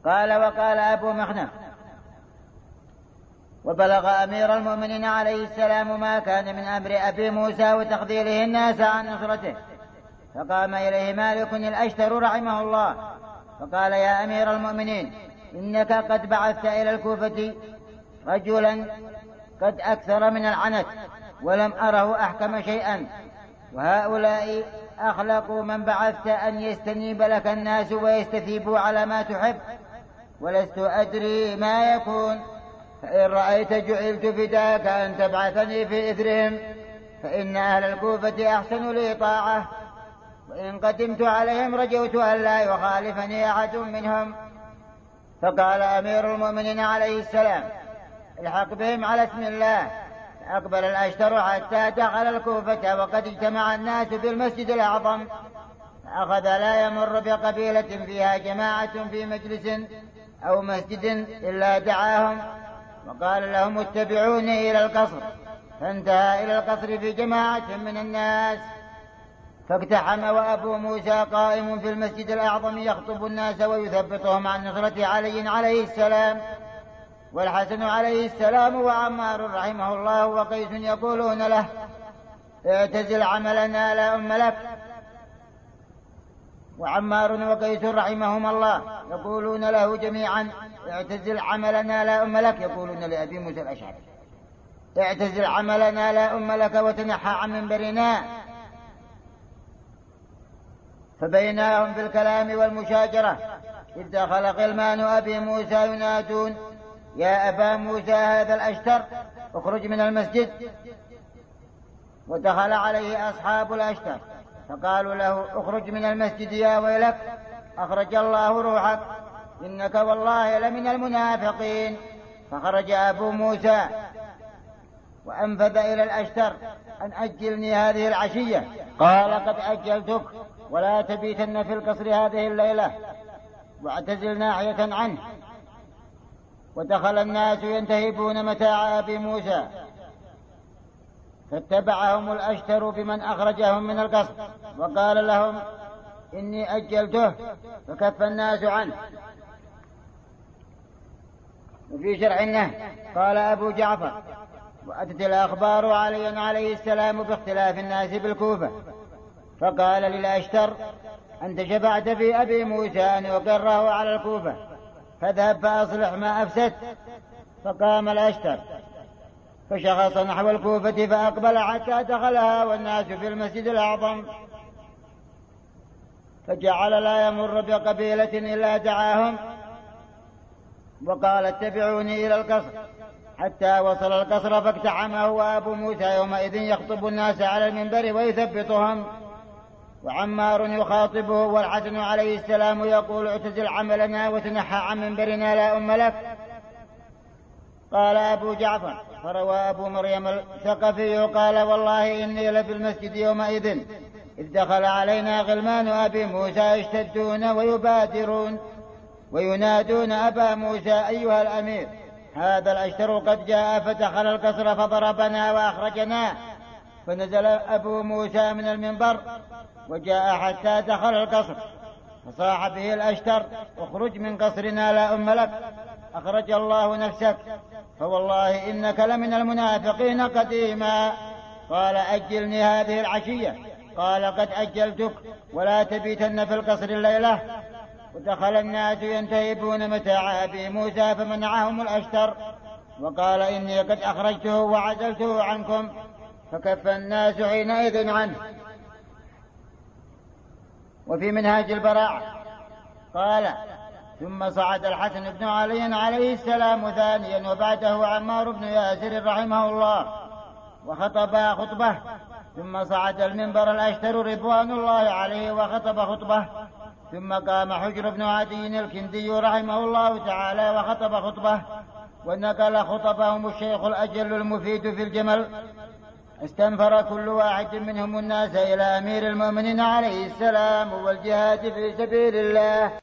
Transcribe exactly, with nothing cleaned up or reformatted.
قال وقال أبو مخنف وبلغ أمير المؤمنين عليه السلام ما كان من أمر أبي موسى وتخذيله الناس عن نصرته، فقام إليه مالك الأشتر رحمه الله فقال يا أمير المؤمنين إنك قد بعثت إلى الكوفة رجلا قد أكثر من العنت ولم أره أحكم شيئا، وهؤلاء أخلقوا من بعثت أن يستنيب لك الناس ويستثيبوا على ما تحب، ولست أدري ما يكون، فإن رأيت جعلت فداك أن تبعثني في إثرهم، فإن أهل الكوفة أحسن لي طاعة، وإن قدمت عليهم رجوت أن لا يخالفني أحد منهم. فقال أمير المؤمنين عليه السلام الحق بهم على اسم الله. فأقبل الأشتر حتى دخل الكوفة وقد اجتمع الناس في المسجد الأعظم، فأخذ لا يمر بقبيلة فيها جماعة في مجلس أو مسجد إلا دعاهم وقال لهم اتبعوني إلى القصر، فانتهى إلى القصر في جماعة من الناس فاقتحم وأبو موسى قائم في المسجد الأعظم يخطب الناس ويثبطهم عن نصرة علي عليه السلام والحسن عليه السلام وعمار رحمه الله وقيس يقولون له اعتزل عملنا لا أم لك، وعمار وقيس رحمهم الله يقولون له جميعا اعتزل عملنا لا أم لك، يقولون لأبي موسى الأشعري اعتزل عملنا لا أم لك وتنحى عن منبرنا. فبيناهم في الكلام والمشاجرة إذ دخل غلمان أبي موسى ينادون يا أبا موسى هذا الأشتر اخرج من المسجد، ودخل عليه أصحاب الأشتر فقالوا له اخرج من المسجد يا ويلك أخرج الله روحك إنك والله لمن المنافقين. فخرج أبو موسى وأنفذ إلى الأشتر أن أجلني هذه العشية، قال قد أجلتك ولا تبيتن في القصر هذه الليلة واعتزل ناحية عنه. ودخل الناس ينتهبون متاع أبي موسى فاتبعهم الأشتر بمن أخرجهم من القصر وقال لهم إني أجلته، فكف الناس عنه. وفي شرعنه قال أبو جعفر وأتت الأخبار علي عليه السلام باختلاف الناس بالكوفة، فقال للأشتر أنت شفعت في أبي موسى أن يقره على الكوفة فاذهب فأصلح ما أفسدت. فقام الأشتر فشخص نحو الكوفة فأقبل حتى دخلها والناس في المسجد الأعظم، فجعل لا يمر بقبيلة إلا دعاهم وقال اتبعوني إلى القصر حتى وصل القصر فاقتحمه وأبو موسى يومئذ يخطب الناس على المنبر ويثبطهم، وعمار يخاطبه والحسن عليه السلام يقول اعتزل عملنا وتنحى عن منبرنا لا أم لك. قال أبو جعفر فروى أبو مريم الثقفي قال والله إني لفي المسجد يومئذ إذ دخل علينا غلمان أبي موسى يشتدون ويبادرون وينادون أبا موسى أيها الأمير هذا الأشتر قد جاء فدخل القصر فضربنا وأخرجنا. فنزل أبو موسى من المنبر وجاء حتى دخل القصر فصاح به الأشتر اخرج من قصرنا لا أم لك أخرج الله نفسك فوالله إنك لمن المنافقين قديما. قال أجلني هذه العشية، قال قد أجلتك ولا تبيتن في القصر الليلة. ودخل الناس ينتهبون متاع أبي موسى فمنعهم الأشتر وقال إني قد أخرجته وعزلته عنكم، فكف الناس حينئذ عنه. وفي منهاج البراعة قال ثم صعد الحسن بن علي عليه السلام ثانيا وبعده عمار بن ياسر رحمه الله وخطبا خطبة، ثم صعد المنبر الأشتر رضوان الله عليه وخطب خطبة، ثم قام حجر بن عدي الكندي رحمه الله تعالى وخطب خطبة، ونقل خطبهم الشيخ الأجل المفيد في الجمل. استنفر كل واحد منهم الناس إلى أمير المؤمنين عليه السلام والجهاد في سبيل الله.